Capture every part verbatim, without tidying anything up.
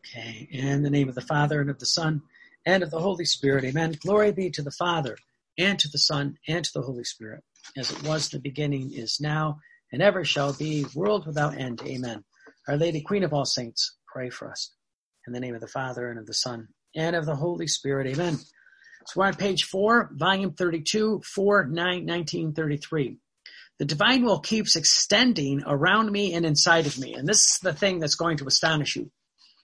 Okay, in the name of the Father, and of the Son, and of the Holy Spirit, amen. Glory be to the Father, and to the Son, and to the Holy Spirit, as it was in the beginning, is now, and ever shall be, world without end, amen. Our Lady, Queen of all saints, pray for us. In the name of the Father, and of the Son, and of the Holy Spirit, amen. So we're on page four, volume thirty-two, four, nine, nineteen thirty-three. The divine will keeps extending around me and inside of me. And this is the thing that's going to astonish you.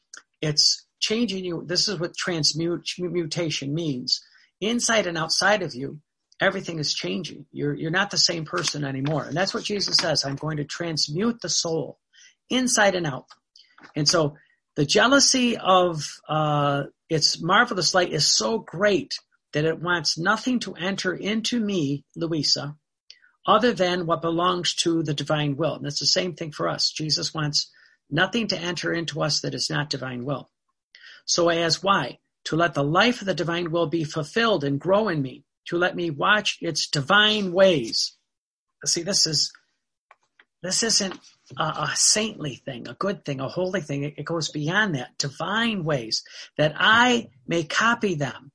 It's changing you. This is what transmutation means. Inside and outside of you, everything is changing. You're, you're not the same person anymore. And that's what Jesus says. I'm going to transmute the soul inside and out. And so the jealousy of uh, its marvelous light is so great that it wants nothing to enter into me, Louisa, other than what belongs to the divine will. And it's the same thing for us. Jesus wants nothing to enter into us that is not divine will. So as why? To let the life of the divine will be fulfilled and grow in me, to let me watch its divine ways. See, this is, this isn't a, a saintly thing, a good thing, a holy thing. It, it goes beyond that. Divine ways, that I may copy them.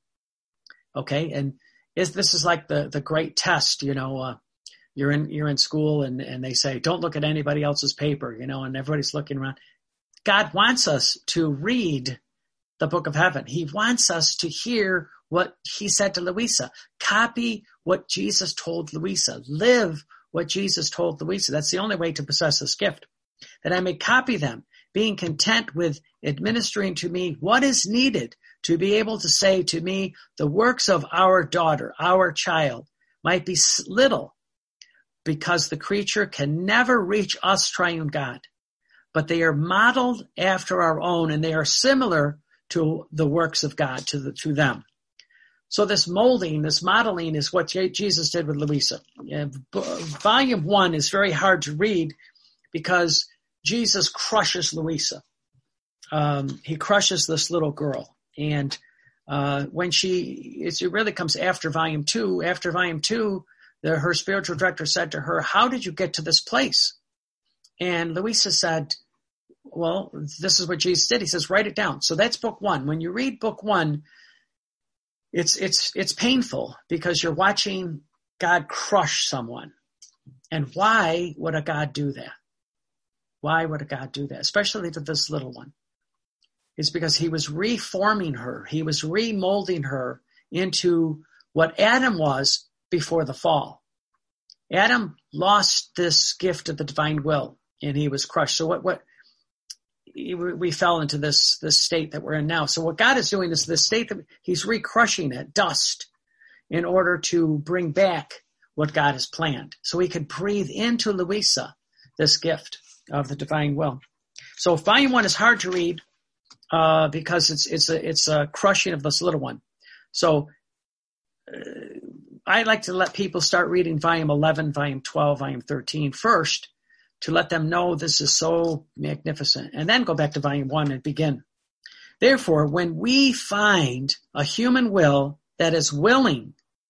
Okay, and is this is like the, the great test, you know, uh, You're in you're in school and, and they say, don't look at anybody else's paper, you know, and everybody's looking around. God wants us to read the book of heaven. He wants us to hear what he said to Louisa. Copy what Jesus told Louisa. Live what Jesus told Louisa. That's the only way to possess this gift. That I may copy them, being content with administering to me what is needed to be able to say to me, the works of our daughter, our child, might be little, because the creature can never reach us, triune God. But they are modeled after our own, and they are similar to the works of God, to the, to them. So this molding, this modeling is what Jesus did with Louisa. Volume one is very hard to read because Jesus crushes Louisa. Um, he crushes this little girl. And uh, when she, it really comes after volume two. After volume two, The, her spiritual director said to her, how did you get to this place? And Louisa said, well, this is what Jesus did. He says, write it down. So that's book one. When you read book one, it's, it's, it's painful because you're watching God crush someone. And why would a God do that? Why would a God do that? Especially to this little one. It's because he was reforming her. He was remolding her into what Adam was before the fall. Adam lost this gift of the divine will and he was crushed. So what, what, we fell into this, this state that we're in now. So what God is doing is this state that he's re-crushing it, dust, in order to bring back what God has planned. So he could breathe into Louisa this gift of the divine will. So volume one is hard to read, uh, because it's, it's a, it's a crushing of this little one. So, uh, I like to let people start reading volume eleven, volume twelve, volume thirteen first to let them know this is so magnificent, and then go back to volume one and begin. Therefore, when we find a human will that is willing,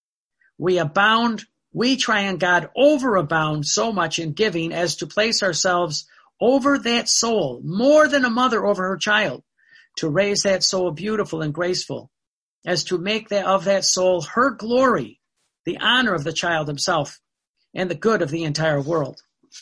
we abound, we triune God overabound so much in giving as to place ourselves over that soul, more than a mother over her child, to raise that soul beautiful and graceful, as to make that of that soul her glory, the honor of the child himself, and the good of the entire world.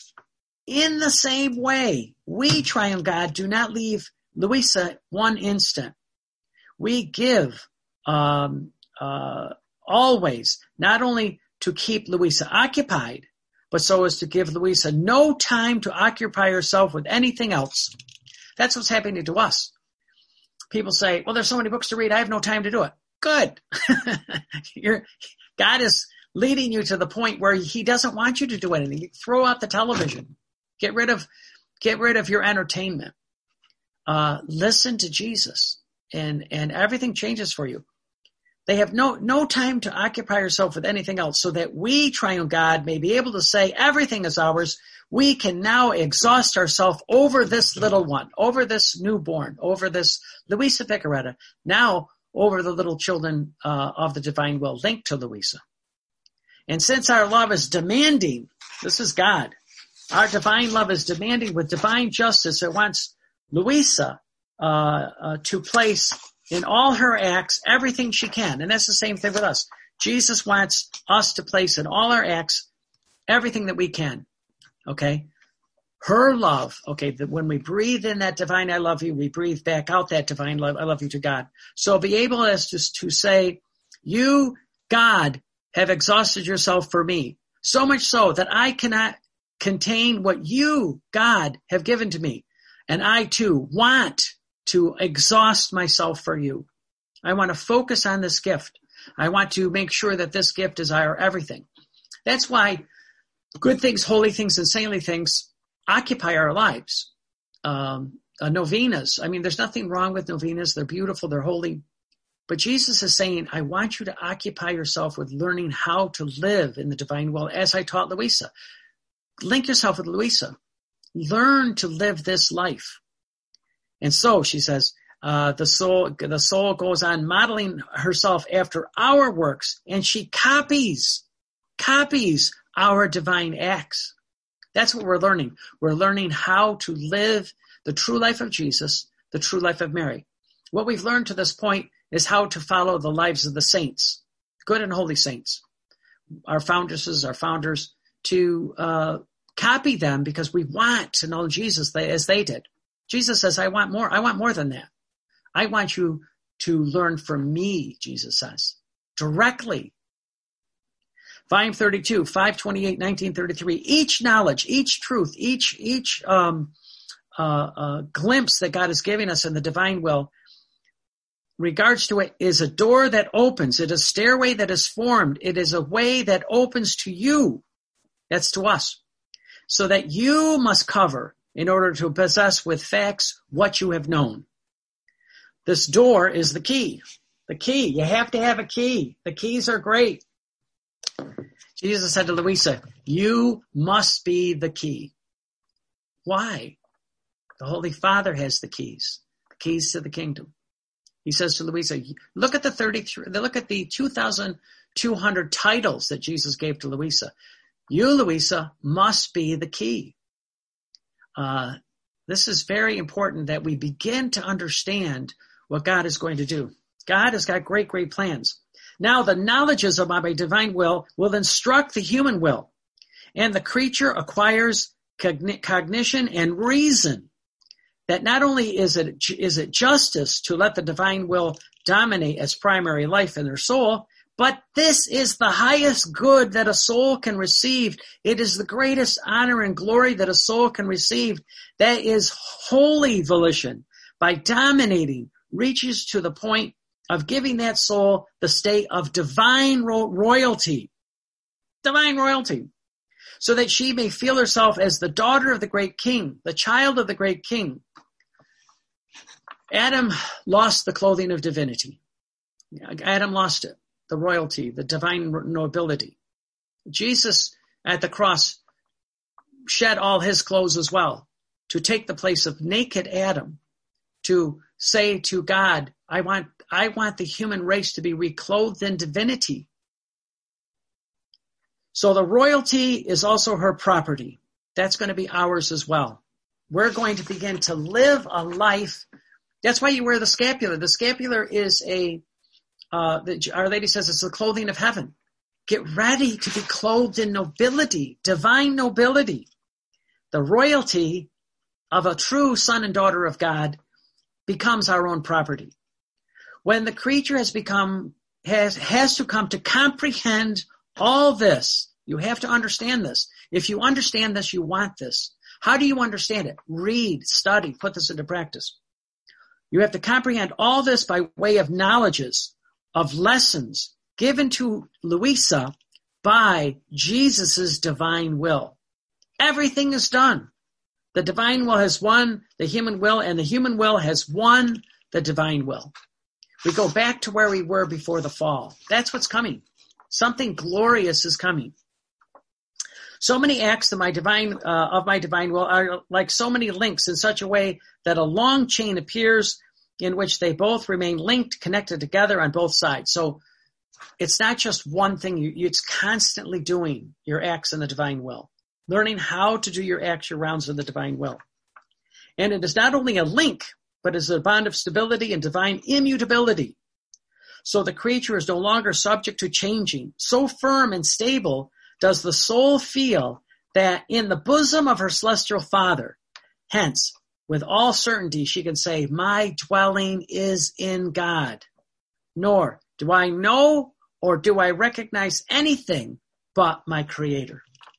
In the same way, we, triune God, do not leave Louisa one instant. We give um, uh, always, not only to keep Louisa occupied, but so as to give Louisa no time to occupy herself with anything else. That's what's happening to us. People say, well, there's so many books to read, I have no time to do it. Good. You're, God is leading you to the point where he doesn't want you to do anything. Throw out the television. Get rid of, get rid of your entertainment. Uh, listen to Jesus and, and everything changes for you. They have no, no time to occupy yourself with anything else, so that we, triune God, may be able to say everything is ours. We can now exhaust ourselves over this little one, over this newborn, over this Louisa Piccarreta, now over the little children uh, of the divine will linked to Louisa. And since our love is demanding, this is God, our divine love is demanding with divine justice. It wants Louisa uh, uh, to place in all her acts everything she can. And that's the same thing with us. Jesus wants us to place in all our acts everything that we can. Okay? Her love, okay, that when we breathe in that divine I love you, we breathe back out that divine love, I love you to God. So be able as to, to say, you, God, have exhausted yourself for me, so much so that I cannot contain what you, God, have given to me. And I too want to exhaust myself for you. I want to focus on this gift. I want to make sure that this gift is our everything. That's why good things, holy things, and saintly things occupy our lives. Um, uh, novenas. I mean, there's nothing wrong with novenas. They're beautiful. They're holy. But Jesus is saying, I want you to occupy yourself with learning how to live in the divine will, as I taught Louisa. Link yourself with Louisa. Learn to live this life. And so, she says, uh, the soul, the soul goes on modeling herself after our works, and she copies, copies our divine acts. That's what we're learning. We're learning how to live the true life of Jesus, the true life of Mary. What we've learned to this point is how to follow the lives of the saints, good and holy saints, our foundresses, our founders, to uh, copy them because we want to know Jesus as they did. Jesus says, I want more. I want more than that. I want you to learn from me, Jesus says, directly. Volume thirty-two, five twenty-eight, nineteen thirty-three. Each knowledge, each truth, each each um, uh, uh, glimpse that God is giving us in the divine will, regards to it, is a door that opens. It is a stairway that is formed. It is a way that opens to you. That's to us. So that you must cover in order to possess with facts what you have known. This door is the key. The key. You have to have a key. The keys are great. Jesus said to Louisa, you must be the key. Why? The Holy Father has the keys, the keys to the kingdom. He says to Louisa, look at the thirty-three, look at the two thousand two hundred titles that Jesus gave to Louisa. You, Louisa, must be the key. Uh, this is very important that we begin to understand what God is going to do. God has got great, great plans. Now the knowledges of my divine will will instruct the human will, and the creature acquires cogn- cognition and reason. That not only is it is it justice to let the divine will dominate as primary life in their soul, but this is the highest good that a soul can receive. It is the greatest honor and glory that a soul can receive. That is holy volition. By dominating, reaches to the point of giving that soul the state of divine ro- royalty. Divine royalty. So that she may feel herself as the daughter of the great king, the child of the great king. Adam lost the clothing of divinity. Adam lost it, the royalty, the divine nobility. Jesus at the cross shed all his clothes as well to take the place of naked Adam, to say to God, I want, I want the human race to be reclothed in divinity. So the royalty is also her property. That's going to be ours as well. We're going to begin to live a life. That's why you wear the scapular. The scapular is a, uh, the, Our Lady says it's the clothing of heaven. Get ready to be clothed in nobility, divine nobility. The royalty of a true son and daughter of God becomes our own property. When the creature has become, has, has to come to comprehend all this, you have to understand this. If you understand this, you want this. How do you understand it? Read, study, put this into practice. You have to comprehend all this by way of knowledges, of lessons given to Louisa by Jesus' divine will. Everything is done. The divine will has won the human will, and the human will has won the divine will. We go back to where we were before the fall. That's what's coming. Something glorious is coming. So many acts of my divine, uh, of my divine will are like so many links in such a way that a long chain appears in which they both remain linked, connected together on both sides. So it's not just one thing. You, it's constantly doing your acts in the divine will, learning how to do your acts, your rounds in the divine will. And it is not only a link, but is a bond of stability and divine immutability. So the creature is no longer subject to changing. So firm and stable does the soul feel that in the bosom of her celestial Father. Hence, with all certainty, she can say, my dwelling is in God. Nor do I know or do I recognize anything but my Creator.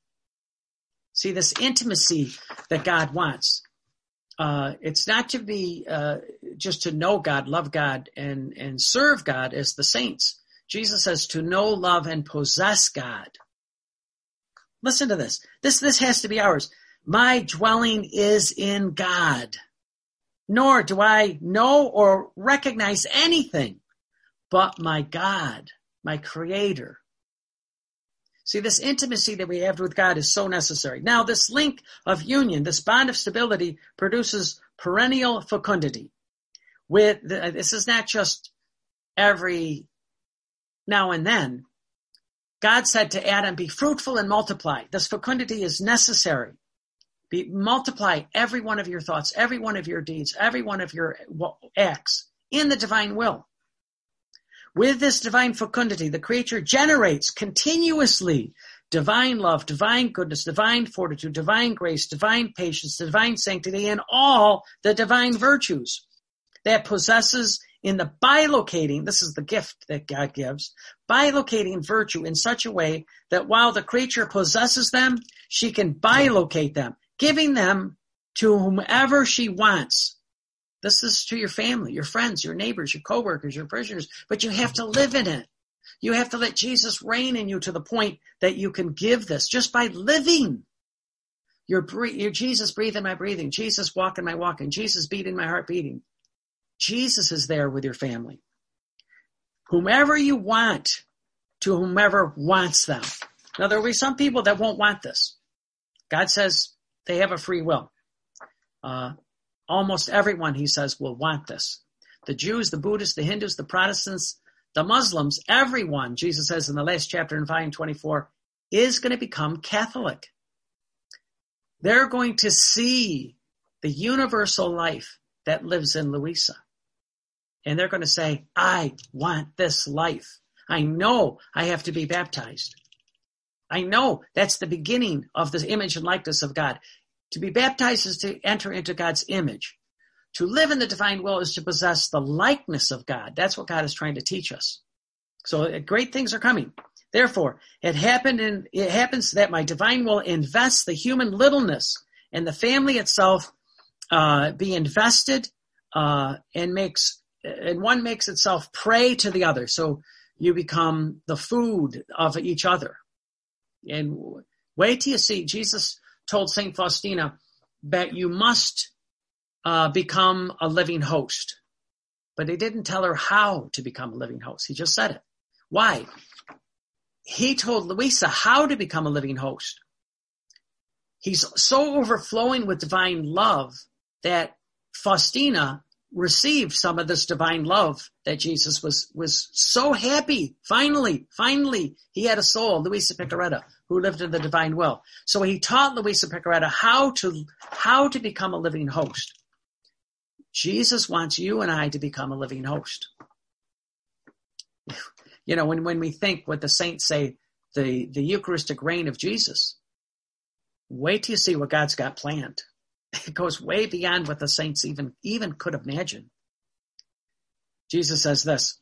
See, this intimacy that God wants. Uh, it's not to be uh, just to know God, love God, and, and serve God as the saints. Jesus says to know, love, and possess God. Listen to this. This, this has to be ours. My dwelling is in God. Nor do I know or recognize anything but my God, my Creator. See, this intimacy that we have with God is so necessary. Now, this link of union, this bond of stability, produces perennial fecundity. With the, this is not just every now and then. God said to Adam, be fruitful and multiply. This fecundity is necessary. Be, multiply every one of your thoughts, every one of your deeds, every one of your acts in the divine will. With this divine fecundity, the creature generates continuously divine love, divine goodness, divine fortitude, divine grace, divine patience, divine sanctity, and all the divine virtues that possesses in the bilocating, this is the gift that God gives, bilocating virtue in such a way that while the creature possesses them, she can bilocate them, giving them to whomever she wants. This is to your family, your friends, your neighbors, your coworkers, your parishioners, but you have to live in it. You have to let Jesus reign in you to the point that you can give this just by living. Your, your Jesus breathing my breathing, Jesus walking my walking, Jesus beating my heart beating. Jesus is there with your family. Whomever you want to whomever wants them. Now, there will be some people that won't want this. God says they have a free will. Uh, almost everyone, he says, will want this. The Jews, the Buddhists, the Hindus, the Protestants, the Muslims, everyone, Jesus says in the last chapter in volume twenty-four, is going to become Catholic. They're going to see the universal life that lives in Louisa. And they're going to say, I want this life. I know I have to be baptized. I know that's the beginning of the image and likeness of God. To be baptized is to enter into God's image. To live in the divine will is to possess the likeness of God. That's what God is trying to teach us. So great things are coming. Therefore, it happened in, it happens that my divine will invests the human littleness and the family itself uh, be invested uh, and makes and one makes itself prey to the other. So you become the food of each other. And wait till you see, Jesus told Saint Faustina that you must uh, become a living host. But he didn't tell her how to become a living host. He just said it. Why? He told Louisa how to become a living host. He's so overflowing with divine love that Faustina received some of this divine love that Jesus was, was so happy. Finally, finally, he had a soul, Louisa Picaretta, who lived in the divine will. So he taught Louisa Picaretta how to, how to become a living host. Jesus wants you and I to become a living host. You know, when, when we think what the saints say, the, the Eucharistic reign of Jesus, wait till you see what God's got planned. It goes way beyond what the saints even, even could imagine. Jesus says this.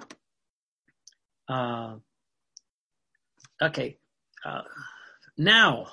Uh, okay. Uh, now.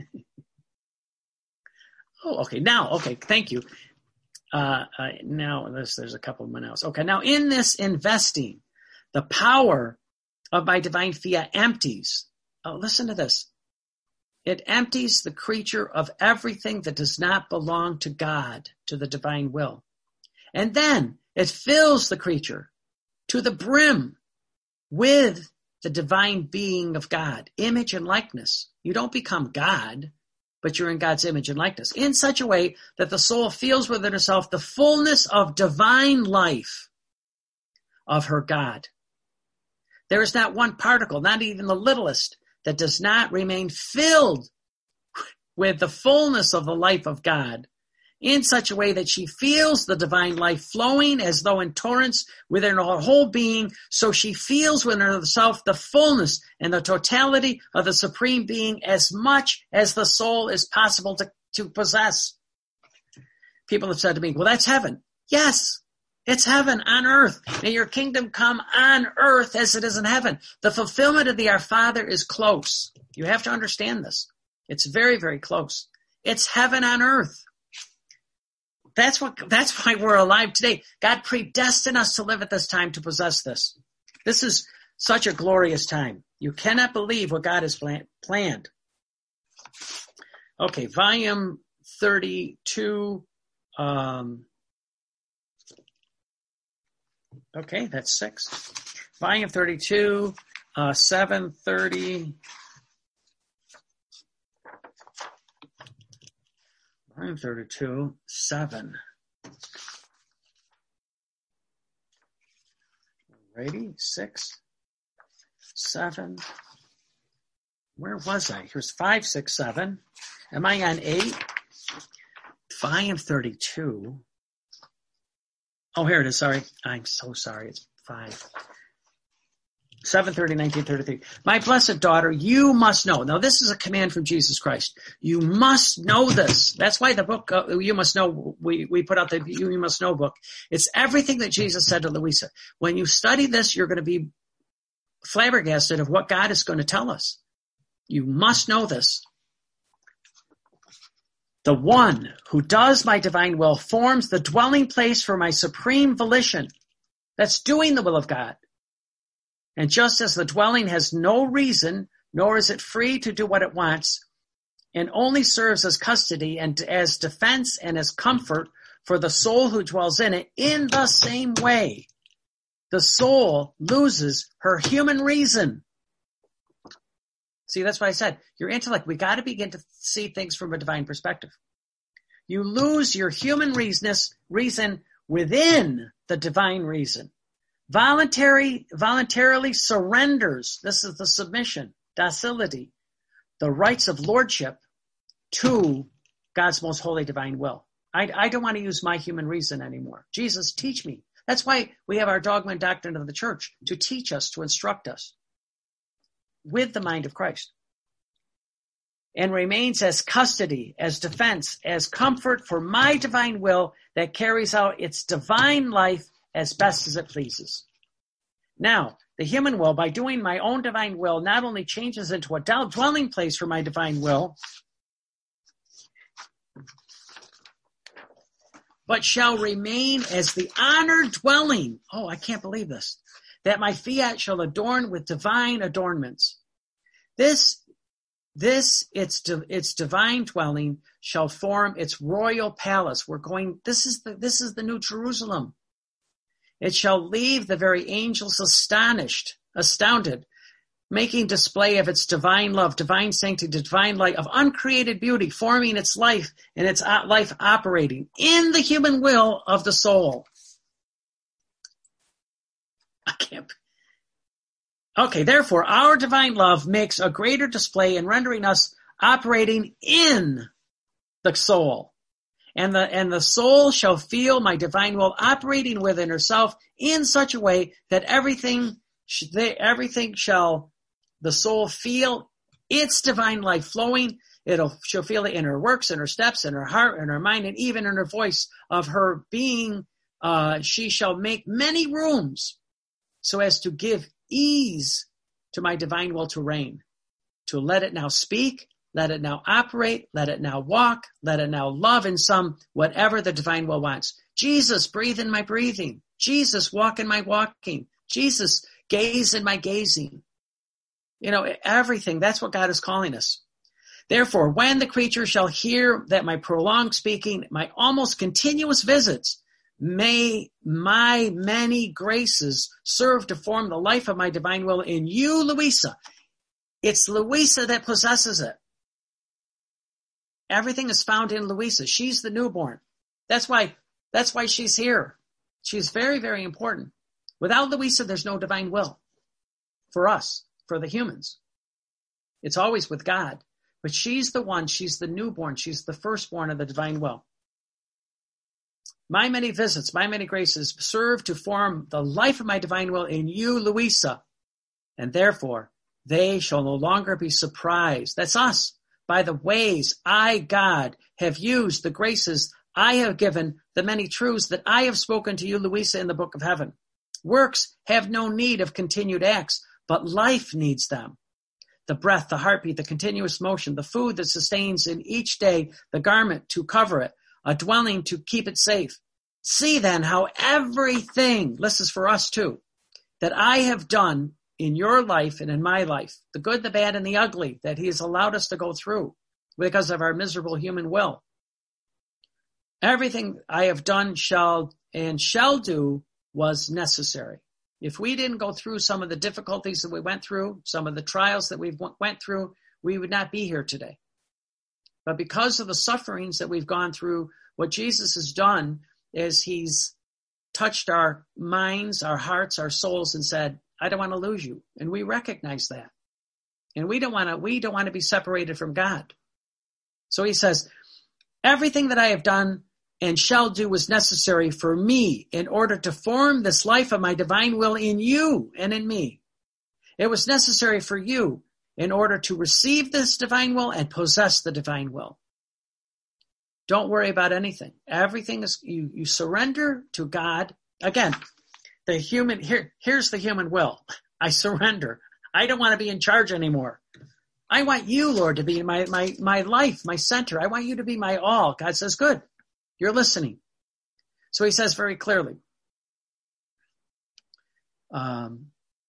oh, okay. Now. Okay. Thank you. Uh, uh, now there's, there's a couple of minutes. Okay. Now in this investing, the power of my divine fiat empties. Oh, listen to this. It empties the creature of everything that does not belong to God, to the divine will. And then it fills the creature to the brim with the divine being of God, image and likeness. You don't become God, but you're in God's image and likeness in such a way that the soul feels within herself the fullness of divine life of her God. There is not one particle, not even the littlest, that does not remain filled with the fullness of the life of God in such a way that she feels the divine life flowing as though in torrents within her whole being, so she feels within herself the fullness and the totality of the Supreme Being as much as the soul is possible to, to possess. People have said to me, well, that's heaven. Yes, it's heaven on earth. May your kingdom come on earth as it is in heaven. The fulfillment of the Our Father is close. You have to understand this. It's very, very close. It's heaven on earth. That's what, that's why we're alive today. God predestined us to live at this time to possess this. This is such a glorious time. You cannot believe what God has plan- planned. Okay, volume thirty-two. Um, okay, that's six. Volume thirty-two, uh, seven thirty. Volume thirty-two, seven. Ready? Six, seven. Where was I? Here's five, six, seven. Am I on eight? Volume thirty-two. Oh, here it is. Sorry. I'm so sorry. It's five. seven thirty, nineteen thirty-three. My blessed daughter, you must know. Now, this is a command from Jesus Christ. You must know this. That's why the book, uh, You Must Know, we, we put out the You Must Know book. It's everything that Jesus said to Louisa. When you study this, you're going to be flabbergasted of what God is going to tell us. You must know this. The one who does my divine will forms the dwelling place for my supreme volition. That's doing the will of God. And just as the dwelling has no reason, nor is it free to do what it wants, and only serves as custody and as defense and as comfort for the soul who dwells in it, in the same way, the soul loses her human reason. See, that's why I said, your intellect, we got to begin to see things from a divine perspective. You lose your human reasonness, reason within the divine reason. Voluntary, voluntarily surrenders, this is the submission, docility, the rights of lordship to God's most holy divine will. I, I don't want to use my human reason anymore. Jesus, teach me. That's why we have our dogma and doctrine of the church, to teach us, to instruct us with the mind of Christ. And remains as custody, as defense, as comfort for my divine will that carries out its divine life as best as it pleases. Now, the human will, by doing my own divine will, not only changes into a dwelling place for my divine will, but shall remain as the honored dwelling. Oh, I can't believe this. That my fiat shall adorn with divine adornments. This, this, its, its divine dwelling shall form its royal palace. We're going, this is the, this is the New Jerusalem. It shall leave the very angels astonished, astounded, making display of its divine love, divine sanctity, divine light, of uncreated beauty, forming its life and its life operating in the human will of the soul. I can't. Okay, therefore, our divine love makes a greater display in rendering us operating in the soul. And the, and the soul shall feel my divine will operating within herself in such a way that everything, everything shall the soul feel its divine life flowing. It'll, she'll feel it in her works, in her steps, in her heart, in her mind, and even in her voice of her being. Uh, she shall make many rooms so as to give ease to my divine will to reign, to let it now speak, let it now operate, let it now walk, let it now love in some whatever the divine will wants. Jesus, breathe in my breathing. Jesus, walk in my walking. Jesus, gaze in my gazing. You know, everything. That's what God is calling us. Therefore, when the creature shall hear that my prolonged speaking, my almost continuous visits, may my many graces serve to form the life of my divine will in you, Louisa. It's Louisa that possesses it. Everything is found in Louisa. She's the newborn. That's why, that's why she's here. She's very, very important. Without Louisa, there's no divine will for us, for the humans. It's always with God. But she's the one, she's the newborn, she's the firstborn of the divine will. My many visits, my many graces serve to form the life of my divine will in you, Louisa. And therefore, they shall no longer be surprised. That's us. By the ways I, God, have used the graces I have given, the many truths that I have spoken to you, Louisa, in the book of heaven. Works have no need of continued acts, but life needs them. The breath, the heartbeat, the continuous motion, the food that sustains in each day, the garment to cover it, a dwelling to keep it safe. See then how everything, this is for us too, that I have done in your life and in my life, the good, the bad, and the ugly that he has allowed us to go through because of our miserable human will. Everything I have done shall and shall do was necessary. If we didn't go through some of the difficulties that we went through, some of the trials that we went through, we would not be here today. But because of the sufferings that we've gone through, what Jesus has done is he's touched our minds, our hearts, our souls, and said, I don't want to lose you. And we recognize that. And we don't want to, we don't want to be separated from God. So he says, everything that I have done and shall do was necessary for me in order to form this life of my divine will in you and in me. It was necessary for you in order to receive this divine will and possess the divine will. Don't worry about anything. Everything is, you, you surrender to God. Again, the human, here, here's the human will. I surrender. I don't want to be in charge anymore. I want you, Lord, to be my, my, my life, my center. I want you to be my all. God says, good. You're listening. So he says very clearly, um,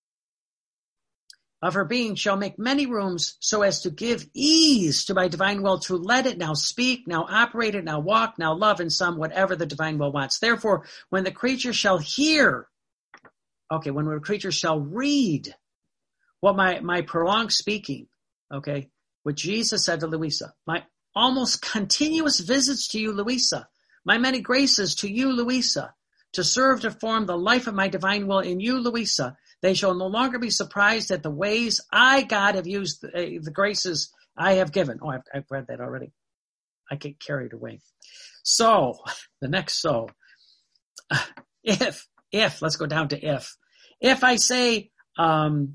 of her being shall make many rooms so as to give ease to my divine will to let it now speak, now operate it, now walk, now love in some, whatever the divine will wants. Therefore, when the creature shall hear, okay, when the creature shall read what my, my prolonged speaking, okay, what Jesus said to Louisa, my almost continuous visits to you, Louisa, my many graces to you, Louisa, to serve to form the life of my divine will in you, Louisa, they shall no longer be surprised at the ways I, God, have used the, uh, the graces I have given. Oh, I've, I've read that already. I get carried away. So, the next so, if, if, let's go down to if. If I say, um,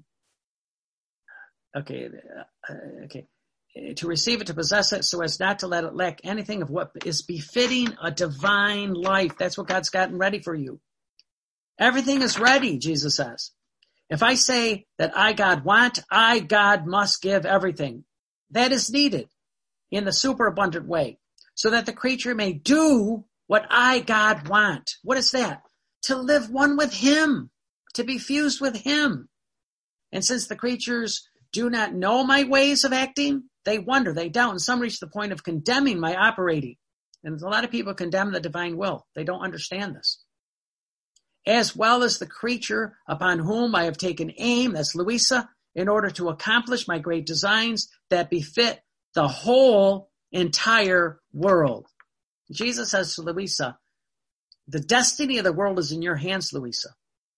okay, uh, okay, to receive it, to possess it, so as not to let it lack anything of what is befitting a divine life. That's what God's gotten ready for you. Everything is ready, Jesus says. If I say that I, God, want, I, God, must give everything. That is needed in the superabundant way, so that the creature may do what I, God, want. What is that? To live one with him, to be fused with him. And since the creatures do not know my ways of acting, they wonder, they doubt, and some reach the point of condemning my operating. And a lot of people condemn the divine will. They don't understand this. As well as the creature upon whom I have taken aim, that's Louisa, in order to accomplish my great designs that befit the whole entire world. Jesus says to Louisa, the destiny of the world is in your hands, Louisa.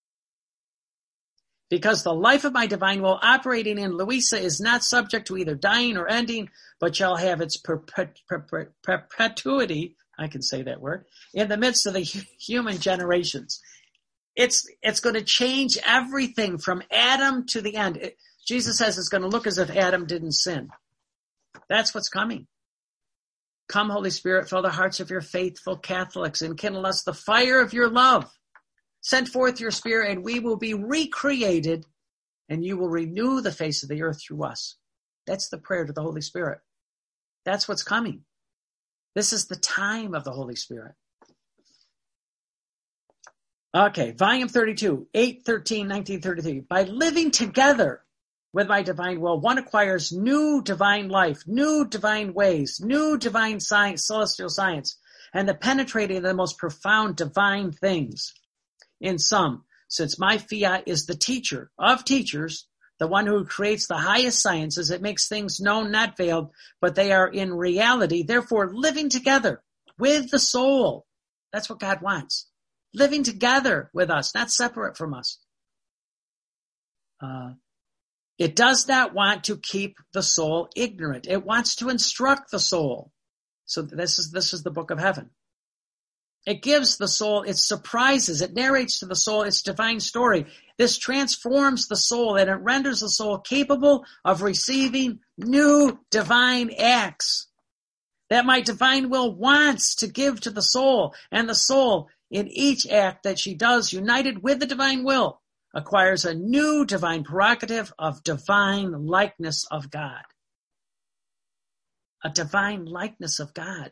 Because the life of my divine will operating in Louisa is not subject to either dying or ending, but shall have its perpet- perpet- perpetuity, I can say that word, in the midst of the human generations. It's, it's going to change everything from Adam to the end. It, Jesus says it's going to look as if Adam didn't sin. That's what's coming. Come, Holy Spirit, fill the hearts of your faithful Catholics and kindle us the fire of your love. Send forth your Spirit and we will be recreated and you will renew the face of the earth through us. That's the prayer to the Holy Spirit. That's what's coming. This is the time of the Holy Spirit. Okay, volume thirty-two, eight thirteen nineteen thirty-three. By living together with my divine will, one acquires new divine life, new divine ways, new divine science, celestial science, and the penetrating of the most profound divine things. In sum, since my fiat is the teacher of teachers, the one who creates the highest sciences, it makes things known, not veiled, but they are in reality. Therefore, living together with the soul. That's what God wants. Living together with us, not separate from us. Uh, it does not want to keep the soul ignorant. It wants to instruct the soul. So this is, this is the book of heaven. It gives the soul its surprises. It narrates to the soul its divine story. This transforms the soul and it renders the soul capable of receiving new divine acts that my divine will wants to give to the soul. And the soul, in each act that she does, united with the divine will, acquires a new divine prerogative of divine likeness of God. A divine likeness of God.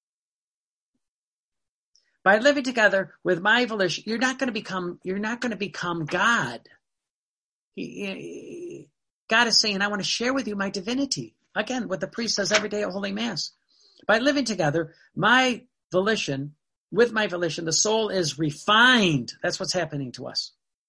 By living together with my volition, you're not going to become, you're not going to become God. He, he, God is saying, I want to share with you my divinity. Again, what the priest says every day at Holy Mass. By living together, my volition, with my volition, the soul is refined. That's what's happening to us.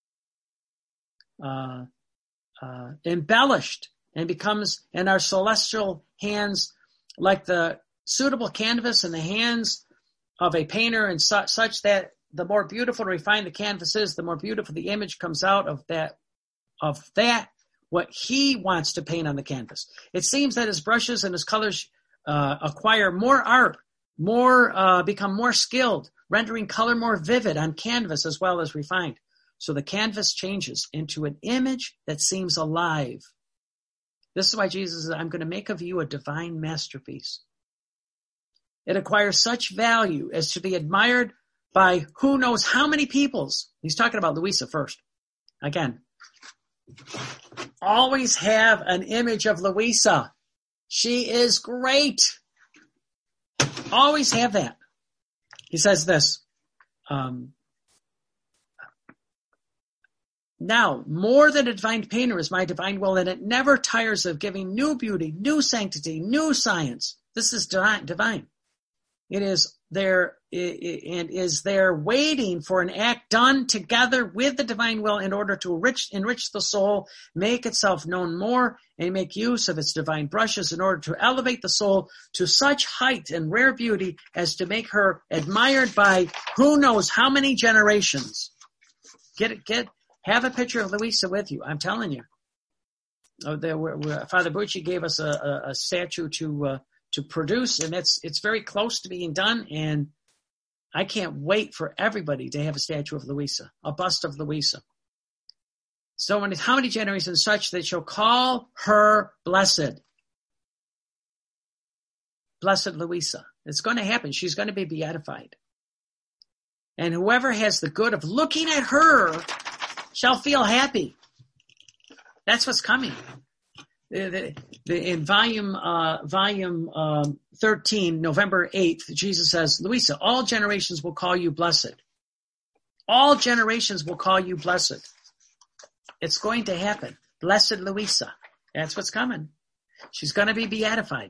Uh, uh, embellished and becomes in our celestial hands like the suitable canvas in the hands of a painter, and such, such that the more beautiful and refined the canvas is, the more beautiful the image comes out of that, of that, what he wants to paint on the canvas. It seems that his brushes and his colors uh, acquire more art, more, uh, become more skilled, rendering color more vivid on canvas as well as refined. So the canvas changes into an image that seems alive. This is why Jesus says, I'm going to make of you a divine masterpiece. It acquires such value as to be admired by who knows how many peoples. He's talking about Louisa first. Again, always have an image of Louisa. She is great. Always have that. He says this. Um, now, more than a divine painter is my divine will, and it never tires of giving new beauty, new sanctity, new science. This is divine. It is there and is there waiting for an act done together with the divine will in order to enrich, enrich the soul, make itself known more, and make use of its divine brushes in order to elevate the soul to such height and rare beauty as to make her admired by who knows how many generations. Get it, get, have a picture of Louisa with you. I'm telling you. Oh, there were, were, Father Bucci gave us a, a, a statue to, uh, to produce, and it's it's very close to being done, and I can't wait for everybody to have a statue of Louisa, a bust of Louisa. So many, how many generations such that shall call her blessed? Blessed Louisa. It's going to happen. She's going to be beatified. And whoever has the good of looking at her shall feel happy. That's what's coming. The, the, the, in volume uh, volume um, thirteen, November eighth, Jesus says, Louisa, all generations will call you blessed. All generations will call you blessed. It's going to happen. Blessed Louisa. That's what's coming. She's going to be beatified.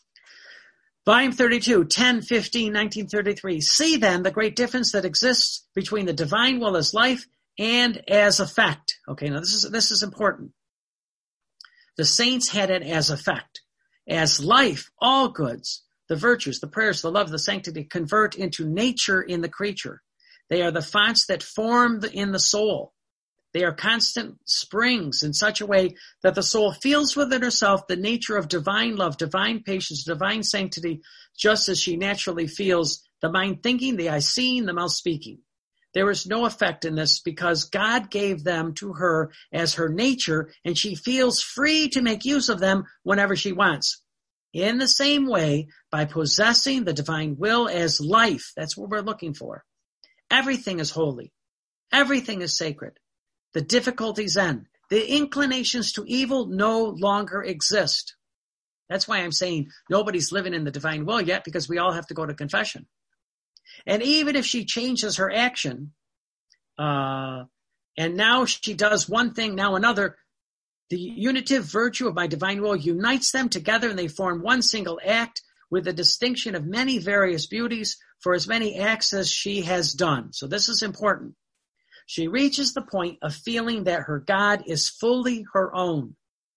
Volume thirty-two, ten fifteen nineteen thirty-three. See then the great difference that exists between the divine will as life and as effect. Okay, now this is this is important. The saints had it as effect. As life, all goods, the virtues, the prayers, the love, the sanctity convert into nature in the creature. They are the fonts that form the, in the soul. They are constant springs in such a way that the soul feels within herself the nature of divine love, divine patience, divine sanctity, just as she naturally feels the mind thinking, the eye seeing, the mouth speaking. There is no effect in this because God gave them to her as her nature, and she feels free to make use of them whenever she wants. In the same way, by possessing the divine will as life, that's what we're looking for. Everything is holy. Everything is sacred. The difficulties end. The inclinations to evil no longer exist. That's why I'm saying nobody's living in the divine will yet, because we all have to go to confession. And even if she changes her action, uh, and now she does one thing, now another, the unitive virtue of my divine will unites them together and they form one single act with the distinction of many various beauties for as many acts as she has done. So this is important. She reaches the point of feeling that her God is fully her own,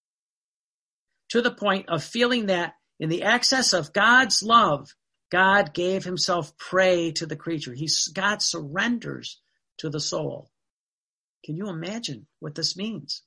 to the point of feeling that in the excess of God's love, God gave himself prey to the creature. He, God surrenders to the soul. Can you imagine what this means?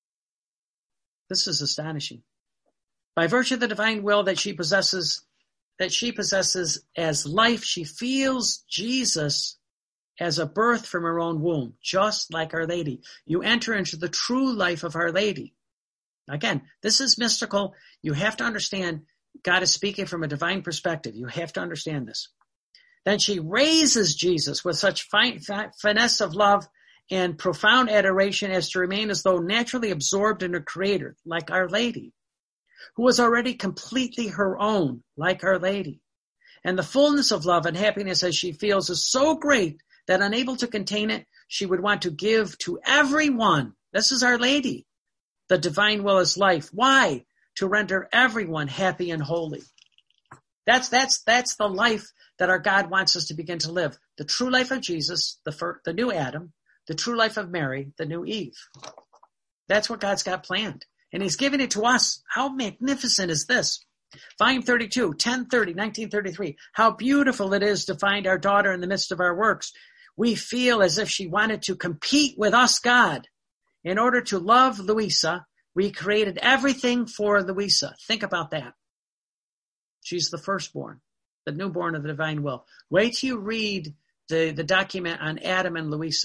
This is astonishing. By virtue of the divine will that she possesses, that she possesses as life. She feels Jesus as a birth from her own womb, just like Our Lady. You enter into the true life of Our Lady. Again, this is mystical. You have to understand God is speaking from a divine perspective. You have to understand this. Then she raises Jesus with such fine, finesse of love and profound adoration as to remain as though naturally absorbed in her Creator, like Our Lady, who was already completely her own, like Our Lady. And the fullness of love and happiness as she feels is so great that, unable to contain it, she would want to give to everyone. This is Our Lady. The divine will is life. Why? To render everyone happy and holy. That's, that's, that's the life that our God wants us to begin to live. The true life of Jesus, the, first, the new Adam, the true life of Mary, the new Eve. That's what God's got planned. And he's giving it to us. How magnificent is this? Volume thirty-two, ten thirty, nineteen thirty-three. How beautiful it is to find our daughter in the midst of our works. We feel as if she wanted to compete with us, God. In order to love Louisa, we created everything for Louisa. Think about that. She's the firstborn, the newborn of the divine will. Wait till you read the, the document on Adam and Louisa.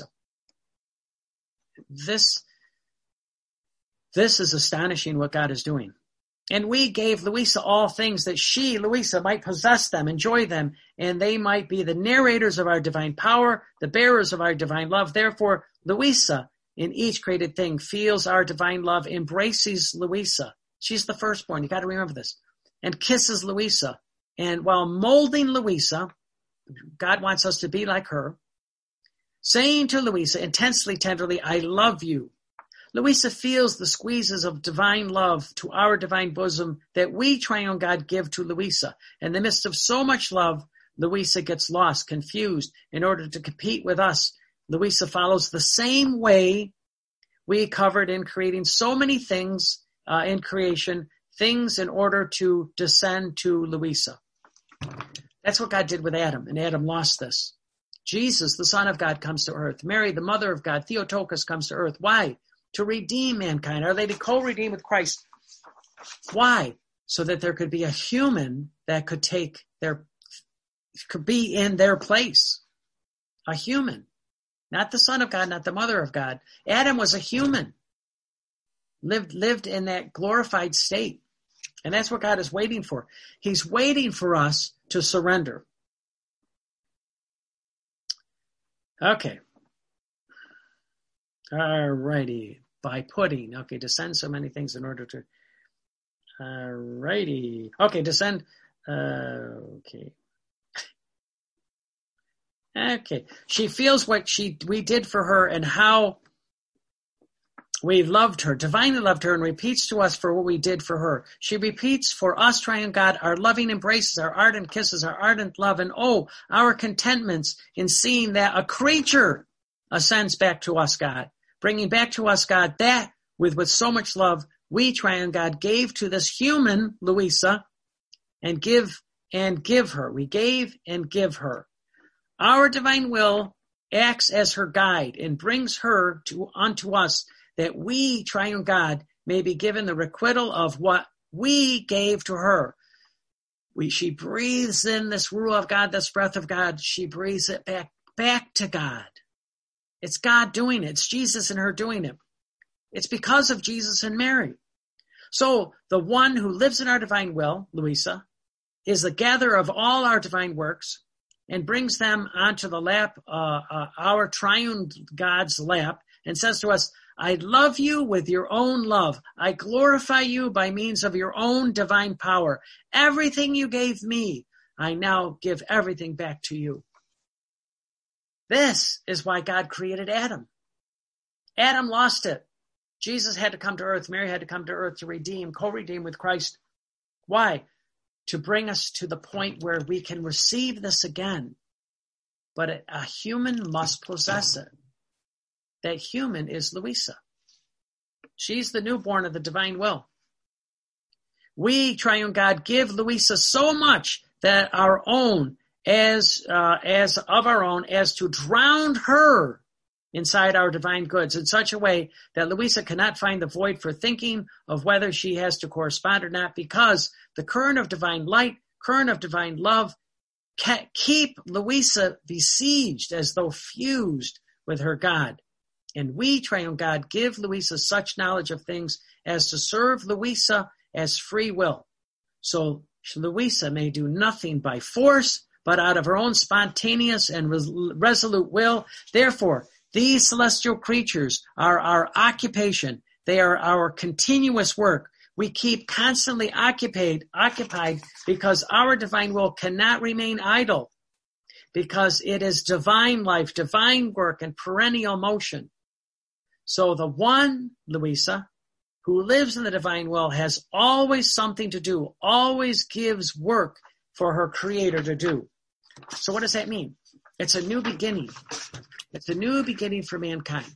This, this is astonishing what God is doing. And we gave Louisa all things that she, Louisa, might possess them, enjoy them, and they might be the narrators of our divine power, the bearers of our divine love. Therefore, Louisa, in each created thing, feels our divine love, embraces Louisa. She's the firstborn. You got to remember this. And kisses Louisa. And while molding Louisa, God wants us to be like her, saying to Louisa intensely, tenderly, I love you. Louisa feels the squeezes of divine love to our divine bosom that we, triune God, give to Louisa. In the midst of so much love, Louisa gets lost, confused. In order to compete with us, Louisa follows the same way we covered in creating so many things uh, in creation, things in order to descend to Louisa. That's what God did with Adam, and Adam lost this. Jesus, the Son of God, comes to earth. Mary, the Mother of God, Theotokos, comes to earth. Why? To redeem mankind. Our Lady co-redeemed with Christ. Why? So that there could be a human that could take their, could be in their place. A human. Not the Son of God, not the Mother of God. Adam was a human. Lived, lived in that glorified state. And that's what God is waiting for. He's waiting for us to surrender. Okay. All righty. By putting. Okay, descend so many things in order to. All righty. Okay, descend. Uh, okay. Okay. She feels what she we did for her and how we loved her, divinely loved her, and repeats to us for what we did for her. She repeats for us, triune God, our loving embraces, our ardent kisses, our ardent love, and oh, our contentments in seeing that a creature ascends back to us, God, bringing back to us, God, that with, with so much love we, triune God, gave to this human, Louisa, and give and give her. We gave and give her. Our divine will acts as her guide and brings her to unto us, that we, triune God, may be given the requital of what we gave to her. We, she breathes in this ruah of God, this breath of God. She breathes it back, back to God. It's God doing it. It's Jesus and her doing it. It's because of Jesus and Mary. So the one who lives in our divine will, Louisa, is the gatherer of all our divine works and brings them onto the lap, uh, uh, our triune God's lap, and says to us, I love you with your own love. I glorify you by means of your own divine power. Everything you gave me, I now give everything back to you. This is why God created Adam. Adam lost it. Jesus had to come to earth. Mary had to come to earth to redeem, co-redeem with Christ. Why? To bring us to the point where we can receive this again. But a human must possess it. That human is Louisa. She's the newborn of the divine will. We, triune God, give Louisa so much that our own, as uh, as of our own, as to drown her inside our divine goods in such a way that Louisa cannot find the void for thinking of whether she has to correspond or not, because the current of divine light current of divine love keep Louisa besieged as though fused with her God. And we, triune God, give Louisa such knowledge of things as to serve Louisa as free will. So Louisa may do nothing by force, but out of her own spontaneous and res- resolute will. Therefore, these celestial creatures are our occupation. They are our continuous work. We keep constantly occupied, occupied because our divine will cannot remain idle, because it is divine life, divine work, and perennial motion. So the one, Louisa, who lives in the divine will has always something to do, always gives work for her Creator to do. So what does that mean? It's a new beginning. It's a new beginning for mankind.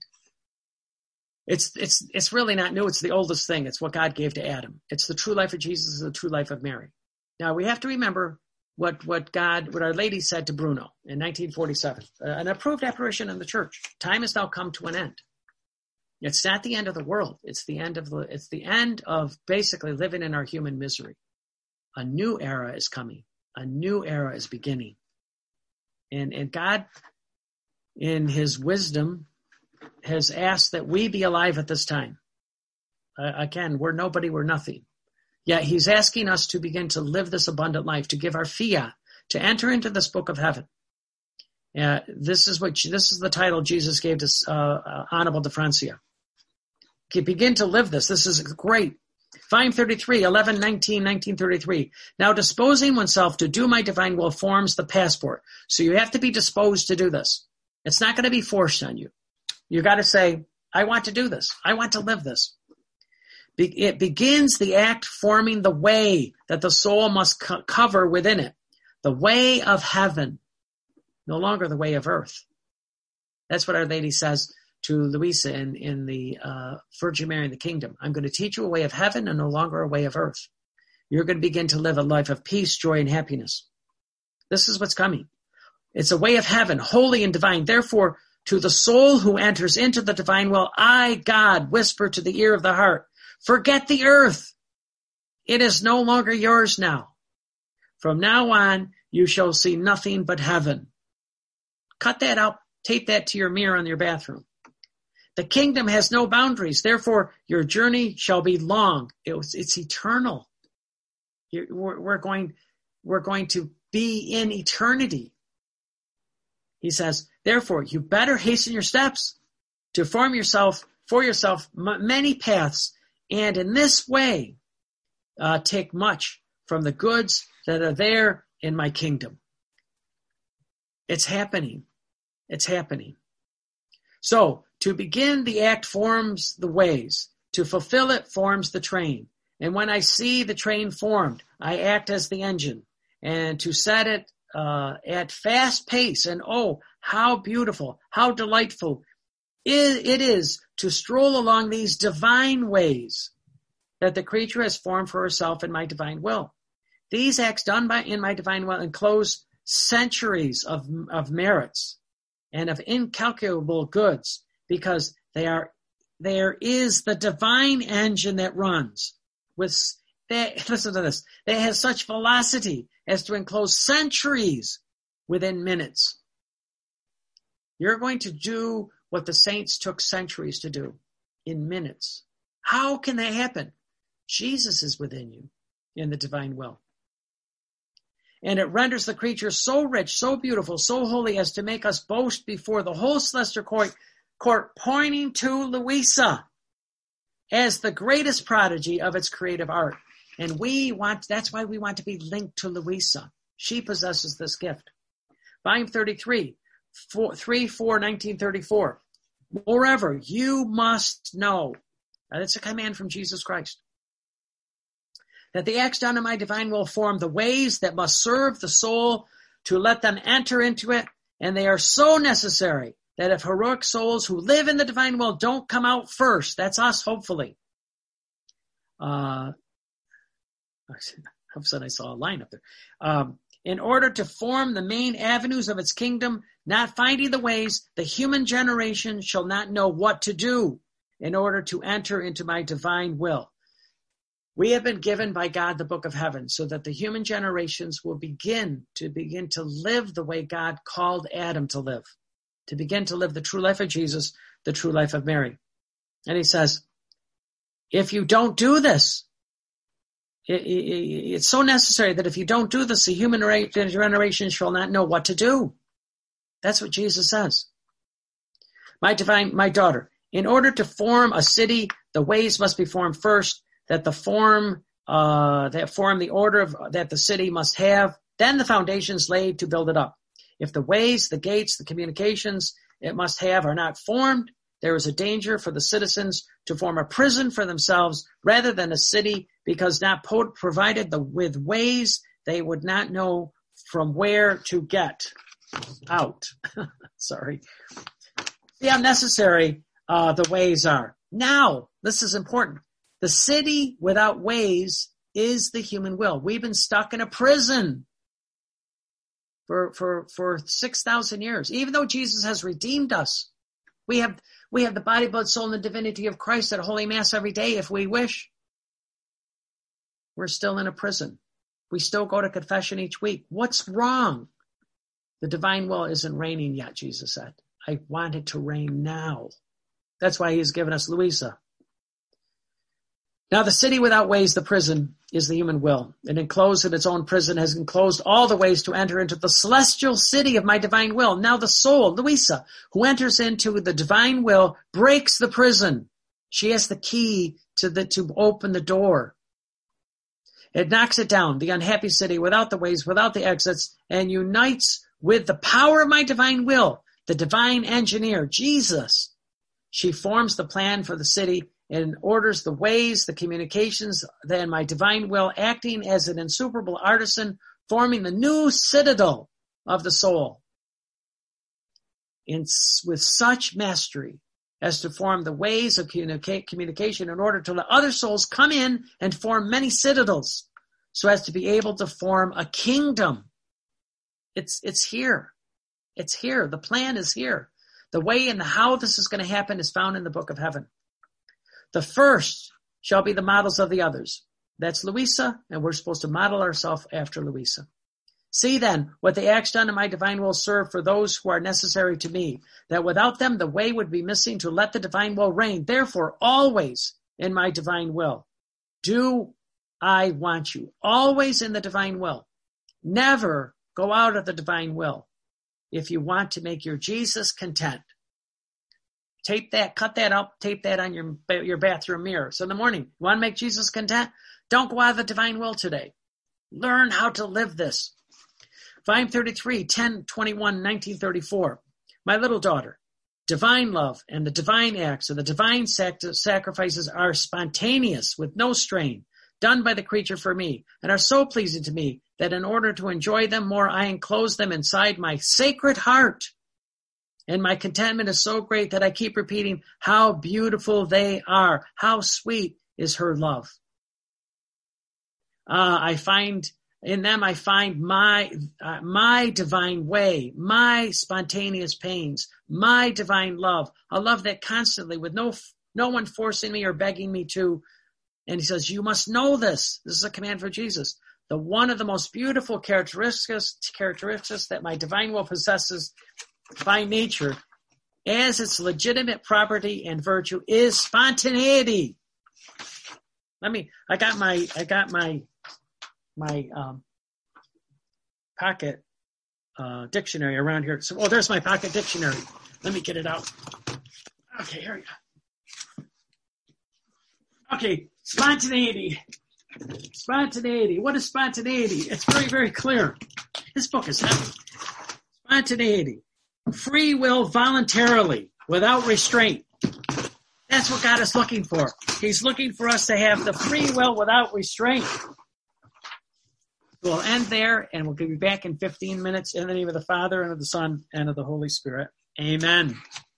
It's it's it's really not new. It's the oldest thing. It's what God gave to Adam. It's the true life of Jesus, the true life of Mary. Now we have to remember what what God, what Our Lady said to Bruno in nineteen forty-seven, uh, an approved apparition in the church. Time has now come to an end. It's not the end of the world. It's the end of the. It's the end of basically living in our human misery. A new era is coming. A new era is beginning. And and God, in His wisdom, has asked that we be alive at this time. Uh, again, we're nobody, we're nothing. Yet He's asking us to begin to live this abundant life, to give our fiat, to enter into this book of heaven. Uh, this is what this is the title Jesus gave to uh, uh, Honorable DeFrancia. Okay, begin to live this. This is great. Volume thirty-three, eleven nineteen, nineteen thirty-three. Now disposing oneself to do my divine will forms the passport. So you have to be disposed to do this. It's not going to be forced on you. You got to say, I want to do this. I want to live this. Be- it begins the act forming the way that the soul must co- cover within it. The way of heaven, no longer the way of earth. That's what Our Lady says to Louisa in, in the uh, Virgin Mary in the Kingdom. I'm going to teach you a way of heaven and no longer a way of earth. You're going to begin to live a life of peace, joy, and happiness. This is what's coming. It's a way of heaven, holy and divine. Therefore, to the soul who enters into the divine will, I, God, whisper to the ear of the heart, forget the earth. It is no longer yours now. From now on, you shall see nothing but heaven. Cut that out. Tape that to your mirror in your bathroom. The kingdom has no boundaries. Therefore, your journey shall be long. It was, it's eternal. You're, we're, we're going, we're going to be in eternity. He says, therefore, you better hasten your steps to form yourself for yourself m- many paths, and in this way, uh, take much from the goods that are there in my kingdom. It's happening. It's happening. So, to begin, the act forms the ways. To fulfill it forms the train. And when I see the train formed, I act as the engine. And to set it uh, at fast pace, and oh, how beautiful, how delightful it, it is to stroll along these divine ways that the creature has formed for herself in my divine will. These acts done by in my divine will enclose centuries of, of merits and of incalculable goods, because they are, there is the divine engine that runs with, that, listen to this, that has such velocity as to enclose centuries within minutes. You're going to do what the saints took centuries to do in minutes. How can that happen? Jesus is within you in the divine will. And it renders the creature so rich, so beautiful, so holy as to make us boast before the whole celestial court, court pointing to Louisa as the greatest prodigy of its creative art. And we want, that's why we want to be linked to Louisa. She possesses this gift. Volume thirty-three, three four nineteen thirty-four. Moreover, you must know, that's a command from Jesus Christ, that the acts done in my divine will form the ways that must serve the soul to let them enter into it, and they are so necessary that if heroic souls who live in the divine will don't come out first, that's us, hopefully. Uh, all of a sudden I saw a line up there. Um, in order to form the main avenues of its kingdom, not finding the ways, the human generation shall not know what to do in order to enter into my divine will. We have been given by God the book of heaven so that the human generations will begin to begin to live the way God called Adam to live, to begin to live the true life of Jesus, the true life of Mary. And he says, if you don't do this, it, it, it's so necessary that if you don't do this, the human generation shall not know what to do. That's what Jesus says. My divine, my daughter, in order to form a city, the ways must be formed first, that the form, uh, that form the order of, that the city must have, then the foundations laid to build it up. If the ways, the gates, the communications it must have are not formed, there is a danger for the citizens to form a prison for themselves rather than a city, because not po- provided the, with ways, they would not know from where to get out. Sorry. See how necessary uh, the ways are. Now, this is important. The city without ways is the human will. We've been stuck in a prison for for for six thousand years. Even though Jesus has redeemed us, we have we have the body, blood, soul, and the divinity of Christ at Holy Mass every day if we wish. We're still in a prison. We still go to confession each week. What's wrong? The divine will isn't reigning yet, Jesus said. I want it to reign now. That's why he has given us Louisa. Now the city without ways, the prison, is the human will. And enclosed in its own prison has enclosed all the ways to enter into the celestial city of my divine will. Now the soul, Louisa, who enters into the divine will, breaks the prison. She has the key to the to open the door. It knocks it down, the unhappy city without the ways, without the exits, and unites with the power of my divine will, the divine engineer, Jesus. She forms the plan for the city and orders the ways, the communications, then my divine will, acting as an insuperable artisan, forming the new citadel of the soul in, with such mastery as to form the ways of communica- communication in order to let other souls come in and form many citadels so as to be able to form a kingdom. It's, it's here. It's here. The plan is here. The way and the how this is going to happen is found in the book of heaven. The first shall be the models of the others. That's Louisa, and we're supposed to model ourselves after Louisa. See then, what the acts done in my divine will serve for those who are necessary to me, that without them the way would be missing to let the divine will reign. Therefore, always in my divine will do I want you. Always in the divine will. Never go out of the divine will if you want to make your Jesus content. Tape that, cut that up, tape that on your, your bathroom mirror. So in the morning, you want to make Jesus content? Don't go out of the divine will today. Learn how to live this. Volume thirty-three, ten twenty-one, nineteen thirty-four. My little daughter, divine love and the divine acts and the divine sac- sacrifices are spontaneous with no strain, done by the creature for me, and are so pleasing to me that in order to enjoy them more, I enclose them inside my sacred heart. And my contentment is so great that I keep repeating how beautiful they are. How sweet is her love. Uh, I find in them, I find my, uh, my divine way, my spontaneous pains, my divine love, a love that constantly with no, no one forcing me or begging me to. And he says, you must know this. This is a command for Jesus. The one of the most beautiful characteristics, characteristics that my divine will possesses by nature as its legitimate property and virtue is spontaneity. Let me, I got my, I got my, my, um, pocket, uh, dictionary around here. So, oh, there's my pocket dictionary. Let me get it out. Okay, here we go. Okay, spontaneity. Spontaneity. What is spontaneity? It's very, very clear. This book is heavy. Spontaneity. Free will voluntarily, without restraint. That's what God is looking for. He's looking for us to have the free will without restraint. We'll end there, and we'll be back in fifteen minutes in the name of the Father, and of the Son, and of the Holy Spirit. Amen.